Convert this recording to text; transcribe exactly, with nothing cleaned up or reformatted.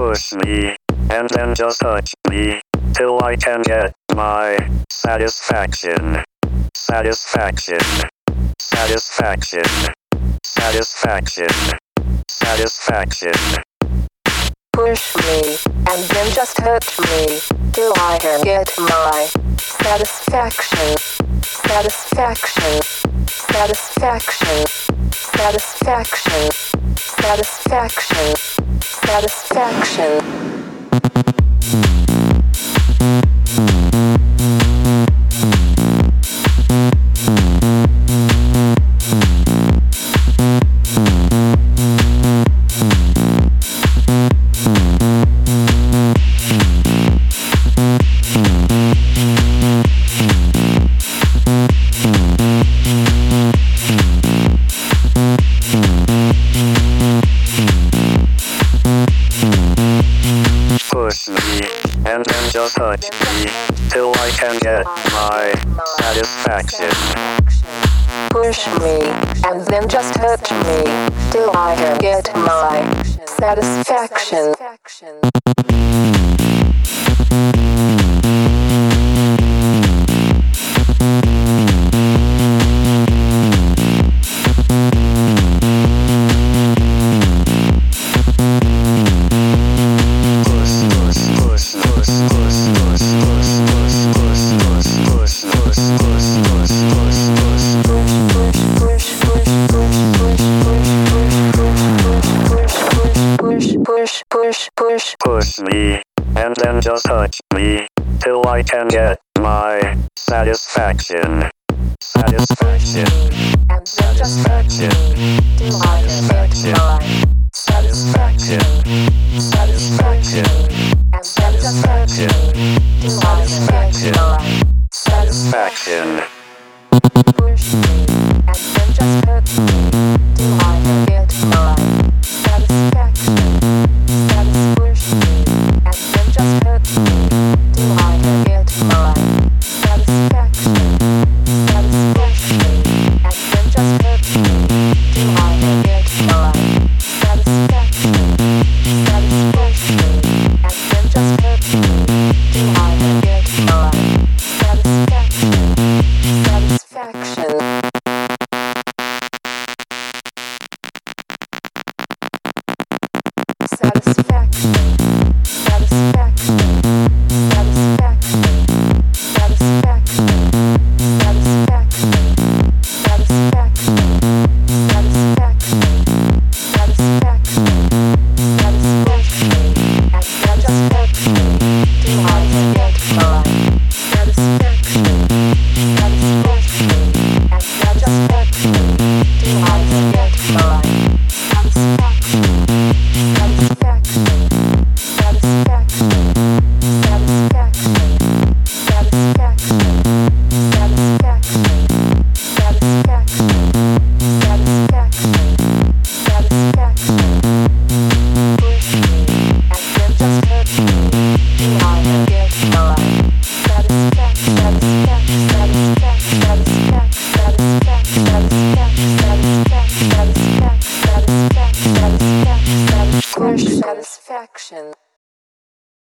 push me, and then just touch me, till I can get my satisfaction. Satisfaction. Satisfaction. Satisfaction. Satisfaction. Push me, and then just hurt me, till I can get my satisfaction. Satisfaction. Satisfaction. Satisfaction. Satisfaction. Satisfaction. Push me, and then just touch me, till I can get my satisfaction. Push me, and then just hurt me, till I can get my satisfaction. Push, push, push. Push me, and then just touch me, till I can get my satisfaction. Satisfaction. And then just hurt me, till I can get my Satisfaction. Satisfaction. and then just hurt me, till I can get my Satisfaction. push me, and then just hurt me, till I can get my satisfaction. Satis push me, and then just hurt me, till I can get my satisfaction. Satisfaction, and then just hurt me, till I can get my satisfaction. Satisfaction, and then just hurt me, till I can get my satisfaction. Satisfaction. Satisfaction.